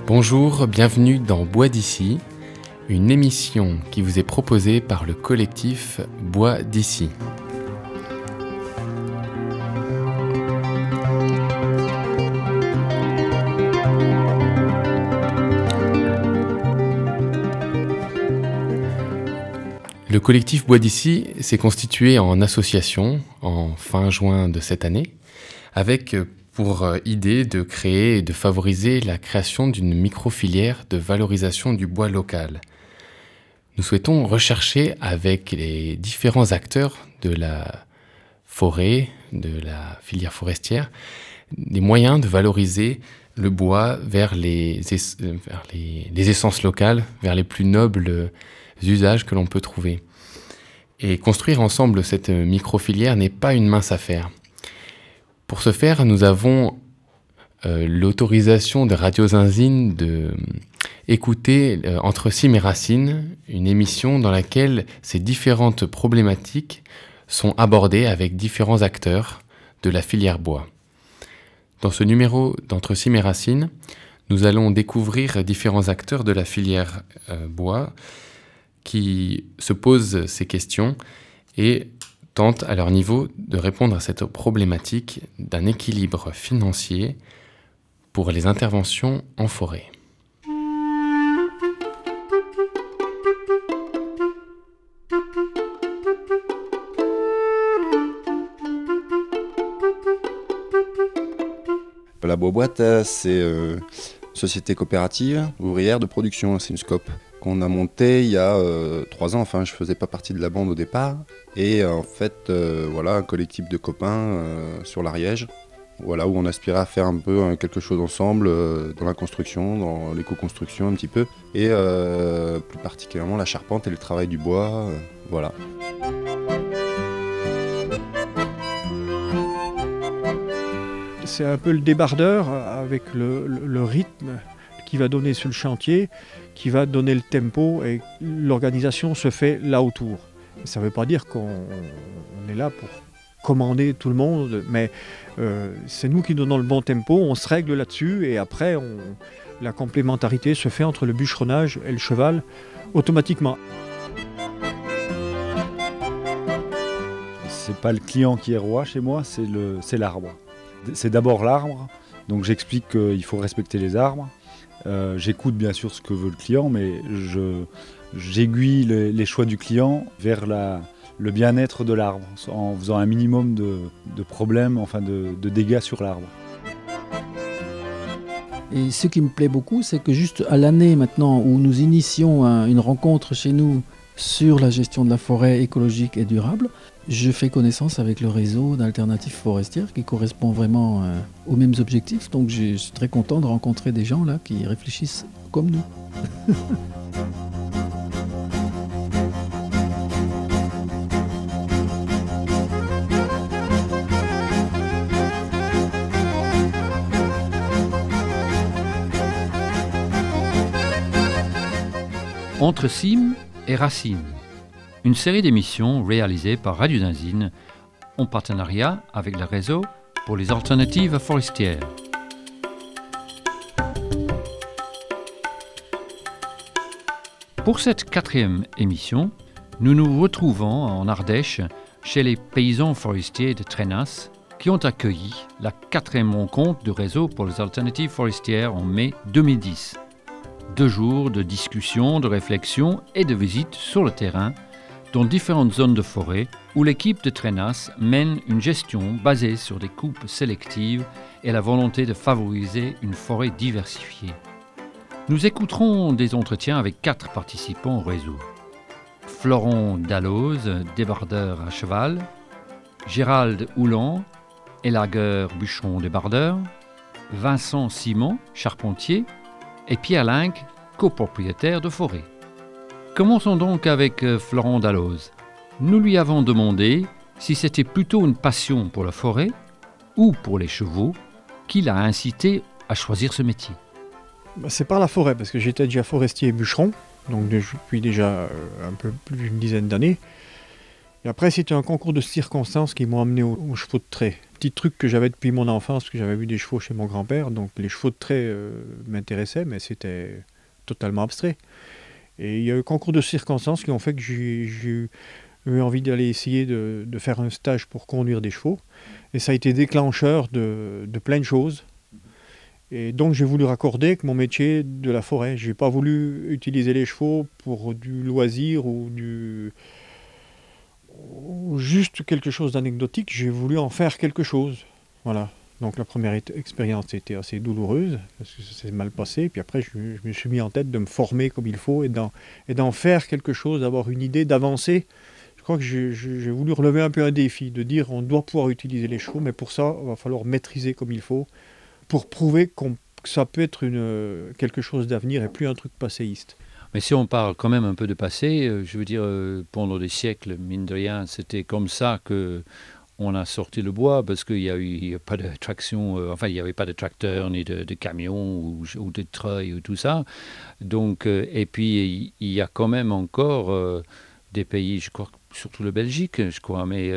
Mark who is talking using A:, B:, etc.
A: Bonjour, bienvenue dans Bois d'ici, une émission qui vous est proposée par le collectif Bois d'ici. Le collectif Bois d'ici s'est constitué en association en fin juin de cette année, avec pour idée de créer et de favoriser la création d'une micro-filière de valorisation du bois local. Nous souhaitons rechercher avec les différents acteurs de la forêt, de la filière forestière, des moyens de valoriser le bois vers les essences locales, vers les plus nobles usages que l'on peut trouver. Et construire ensemble cette micro-filière n'est pas une mince affaire. Pour ce faire, nous avons l'autorisation de Radio Zinzine de écouter Entre cimes et racines, une émission dans laquelle ces différentes problématiques sont abordées avec différents acteurs de la filière bois. Dans ce numéro d'Entre cimes et racines, nous allons découvrir différents acteurs de la filière bois qui se posent ces questions et tentent à leur niveau de répondre à cette problématique d'un équilibre financier pour les interventions en forêt.
B: La Bois-Boîte, c'est une société coopérative ouvrière de production, c'est une SCOP qu'on a montée il y a 3 ans. Enfin, je faisais pas partie de la bande au départ. Et en fait, voilà, un collectif de copains sur l'Ariège, voilà, où on aspirait à faire un peu quelque chose ensemble dans la construction, dans l'éco-construction un petit peu, et plus particulièrement la charpente et le travail du bois, voilà.
C: C'est un peu le débardeur avec le rythme qui va donner sur le chantier, qui va donner le tempo, et l'organisation se fait là autour. Ça ne veut pas dire qu'on est là pour commander tout le monde, mais c'est nous qui donnons le bon tempo, on se règle là-dessus, et après la complémentarité se fait entre le bûcheronnage et le cheval automatiquement.
D: C'est pas le client qui est roi chez moi, c'est l'arbre. C'est d'abord l'arbre, donc j'explique qu'il faut respecter les arbres. J'écoute bien sûr ce que veut le client, mais j'aiguille les choix du client vers le bien-être de l'arbre, en faisant un minimum de problèmes, enfin de dégâts sur l'arbre.
E: Et ce qui me plaît beaucoup, c'est que juste à l'année maintenant où nous initions une rencontre chez nous sur la gestion de la forêt écologique et durable, je fais connaissance avec le réseau d'alternatives forestières qui correspond vraiment aux mêmes objectifs. Donc je suis très content de rencontrer des gens là qui réfléchissent comme nous.
F: Entre cimes et racines, une série d'émissions réalisées par Radio Zinzine en partenariat avec le réseau pour les alternatives forestières. Pour cette 4e émission, nous nous retrouvons en Ardèche chez les paysans forestiers de Trenas qui ont accueilli la 4e rencontre du réseau pour les alternatives forestières en mai 2010. 2 jours de discussion, de réflexion et de visites sur le terrain dans différentes zones de forêt où l'équipe de Trenas mène une gestion basée sur des coupes sélectives et la volonté de favoriser une forêt diversifiée. Nous écouterons des entretiens avec 4 participants au réseau. Florent Dalloz, débardeur à cheval, Gérald Houlan, élagueur bûcheron débardeur, Vincent Simon, charpentier, et Pierre Linck, copropriétaire de forêt. Commençons donc avec Florent Dalloz. Nous lui avons demandé si c'était plutôt une passion pour la forêt ou pour les chevaux qui l'a incité à choisir ce métier.
C: C'est par la forêt, parce que j'étais déjà forestier et bûcheron, donc depuis déjà un peu plus d'une dizaine d'années. Et après, c'était un concours de circonstances qui m'ont amené aux chevaux de trait. Petit truc que j'avais depuis mon enfance, parce que j'avais vu des chevaux chez mon grand-père, donc les chevaux de trait m'intéressaient, mais c'était totalement abstrait. Et il y a eu un concours de circonstances qui ont fait que j'ai eu envie d'aller essayer de faire un stage pour conduire des chevaux. Et ça a été déclencheur de plein de choses. Et donc j'ai voulu raccorder avec mon métier de la forêt. Je n'ai pas voulu utiliser les chevaux pour du loisir ou juste quelque chose d'anecdotique. J'ai voulu en faire quelque chose. Voilà. Donc la première expérience était assez douloureuse, parce que ça s'est mal passé. Puis après, je me suis mis en tête de me former comme il faut et d'en faire quelque chose, d'avoir une idée, d'avancer. Je crois que j'ai voulu relever un peu un défi, de dire on doit pouvoir utiliser les chevaux, mais pour ça, il va falloir maîtriser comme il faut, pour prouver que ça peut être quelque chose d'avenir et plus un truc passéiste.
F: Mais si on parle quand même un peu de passé, je veux dire, pendant des siècles, mine de rien, c'était comme ça que on a sorti le bois, parce qu'il n'y a pas de traction, il n'y avait pas de tracteur, ni de camion, ou de treuil, ou tout ça. Donc, et puis, il y a quand même encore des pays, je crois, surtout la Belgique, je crois, mais